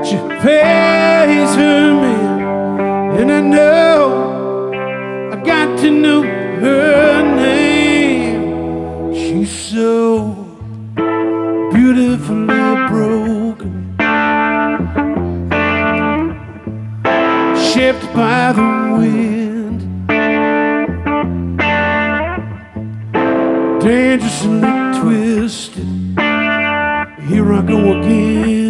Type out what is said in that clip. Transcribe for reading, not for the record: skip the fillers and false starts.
She pays her man, and I know I got to know her name. She's so beautifully broken, shaped by the wind, dangerously twisted. Here I go again.